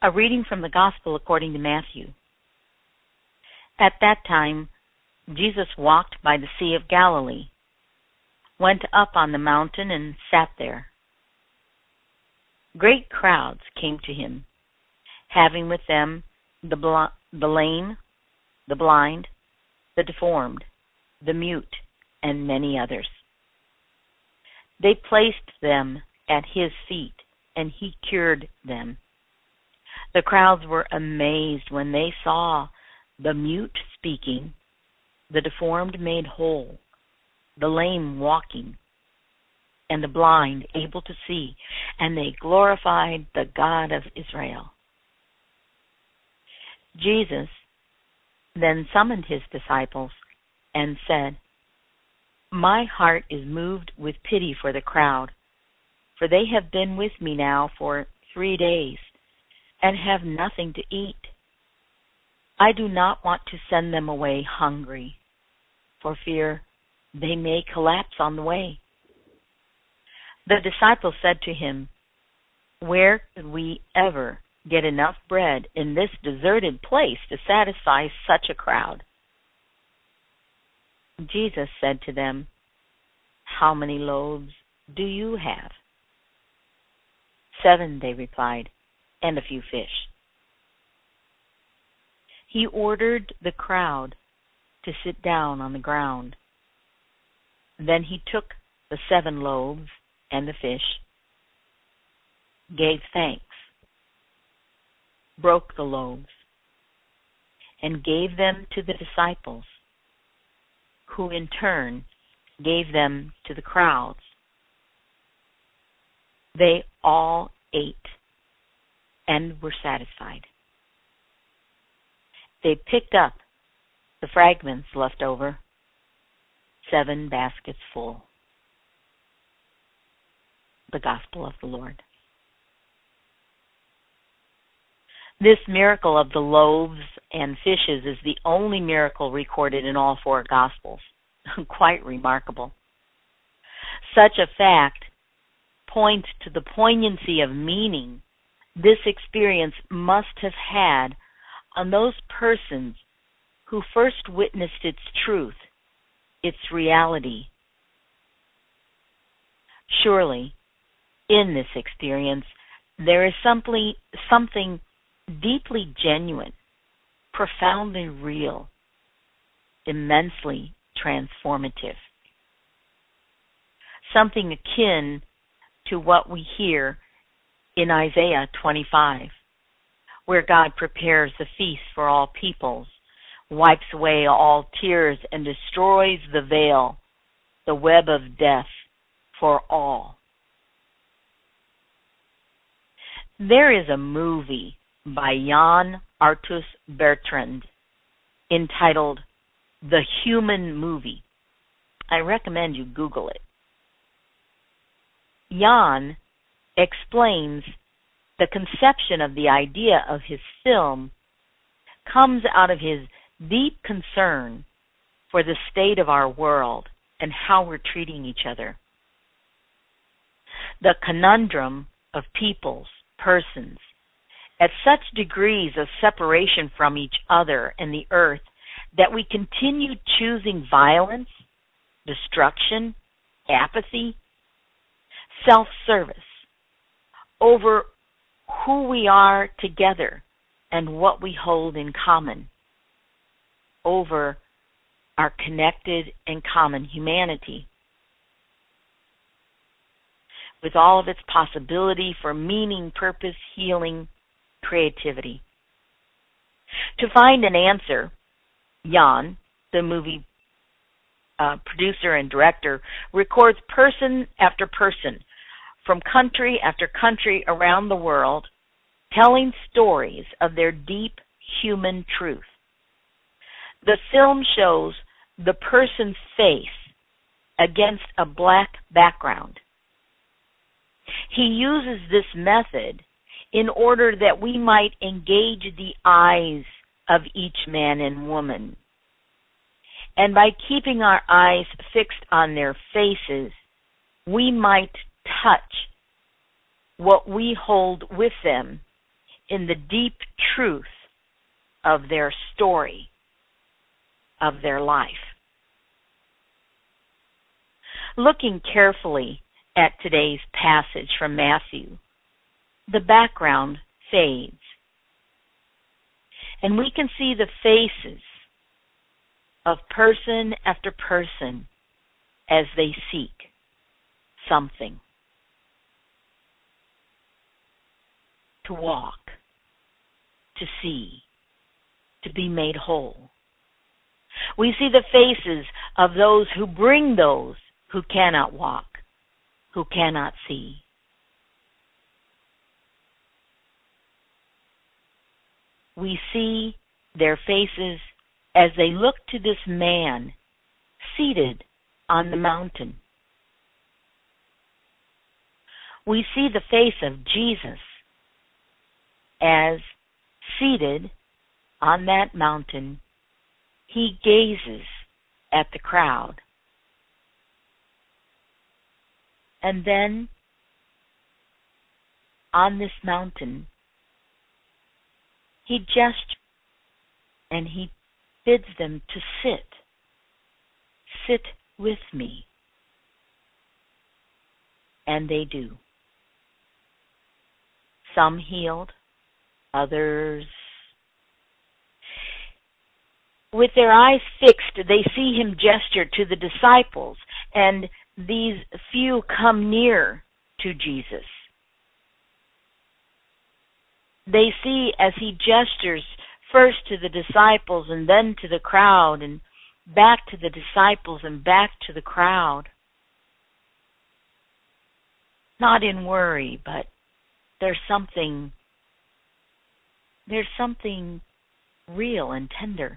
A reading from the Gospel according to Matthew. At that time, Jesus walked by the Sea of Galilee, went up on the mountain, and sat there. Great crowds came to him, having with them the lame, the blind, the deformed, the mute, and many others. They placed them at his feet, and he cured them. The crowds were amazed when they saw the mute speaking, the deformed made whole, the lame walking, and the blind able to see, and they glorified the God of Israel. Jesus then summoned his disciples and said, "My heart is moved with pity for the crowd, for they have been with me now for 3 days and have nothing to eat. I do not want to send them away hungry, for fear they may collapse on the way." The disciples said to him, "Where could we ever get enough bread in this deserted place to satisfy such a crowd?" Jesus said to them, "How many loaves do you have?" 7, they replied, "and a few fish." He ordered the crowd to sit down on the ground. Then he took the 7 loaves and the fish, gave thanks, broke the loaves, and gave them to the disciples, who in turn gave them to the crowds. They all ate and were satisfied. They picked up the fragments left over, 7 baskets full. The Gospel of the Lord. This miracle of the loaves and fishes is the only miracle recorded in all 4 Gospels. Quite remarkable. Such a fact points to the poignancy of meaning this experience must have had on those persons who first witnessed its truth, its reality. Surely, in this experience, there is something deeply genuine, profoundly real, immensely transformative. Something akin to what we hear in Isaiah 25, where God prepares the feast for all peoples, wipes away all tears, and destroys the veil, the web of death for all. There is a movie by Yann Arthus Bertrand entitled The Human Movie. I recommend you Google it. Yann explains the conception of the idea of his film comes out of his deep concern for the state of our world and how we're treating each other. The conundrum of peoples, persons, at such degrees of separation from each other and the earth that we continue choosing violence, destruction, apathy, self-service over who we are together and what we hold in common, over our connected and common humanity, with all of its possibility for meaning, purpose, healing, creativity. To find an answer, Yann, the movie producer and director, records person after person from country after country around the world, telling stories of their deep human truth. The film shows the person's face against a black background. He uses this method in order that we might engage the eyes of each man and woman. And by keeping our eyes fixed on their faces, we might touch what we hold with them in the deep truth of their story, of their life. Looking carefully at today's passage from Matthew, the background fades, and we can see the faces of person after person as they seek something to walk, to see, to be made whole. We see the faces of those who bring those who cannot walk, who cannot see. We see their faces as they look to this man seated on the mountain. We see the face of Jesus as seated on that mountain, he gazes at the crowd. And then, on this mountain, he gestures and he bids them to sit. Sit with me. And they do. Some healed, others. With their eyes fixed, they see him gesture to the disciples, and these few come near to Jesus. They see as he gestures first to the disciples and then to the crowd and back to the disciples and back to the crowd. Not in worry, but there's something real and tender.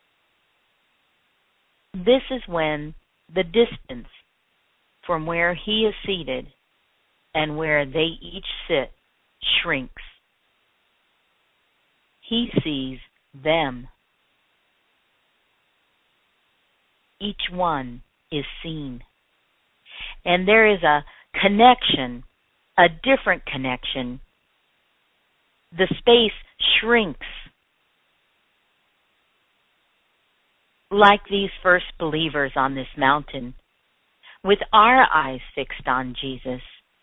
This is when the distance from where he is seated and where they each sit shrinks. He sees them. Each one is seen. And there is a connection, a different connection. The space shrinks. Like these first believers on this mountain, with our eyes fixed on Jesus,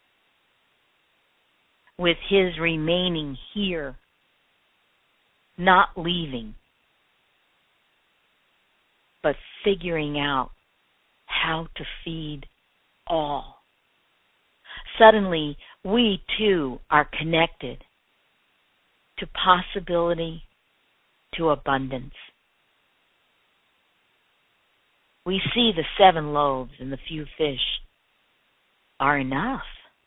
with his remaining here, not leaving, but figuring out how to feed all. Suddenly, we too are connected to possibility, to abundance. We see the 7 loaves and the few fish are enough.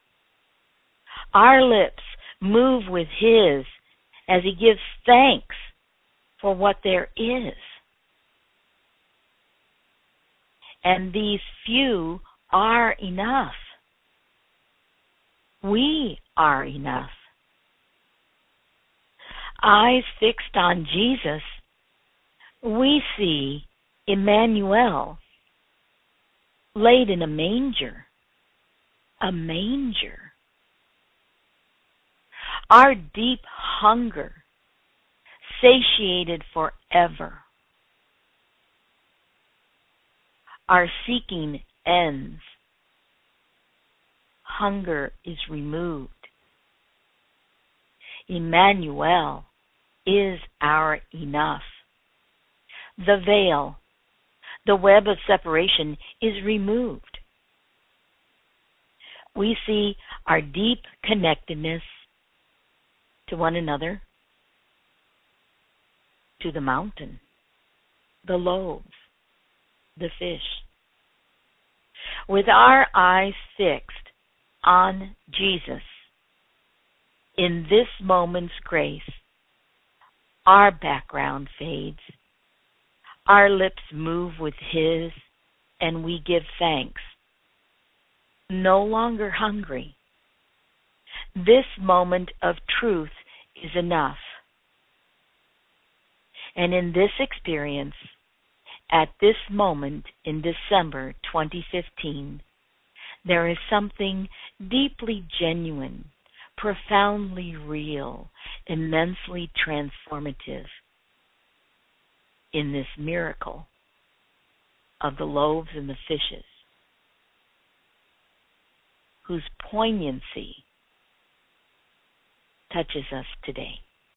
Our lips move with his as he gives thanks for what there is. And these few are enough. We are enough. Eyes fixed on Jesus, we see Emmanuel laid in a manger. A manger. Our deep hunger satiated forever. Our seeking ends. Hunger is removed. Emmanuel is our enough. The veil, the web of separation is removed. We see our deep connectedness to one another, to the mountain, the loaves, the fish. With our eyes fixed on Jesus, in this moment's grace, our background fades. Our lips move with his, and we give thanks. No longer hungry. This moment of truth is enough. And in this experience, at this moment in December 2015, there is something deeply genuine, profoundly real, immensely transformative in this miracle of the loaves and the fishes, whose poignancy touches us today.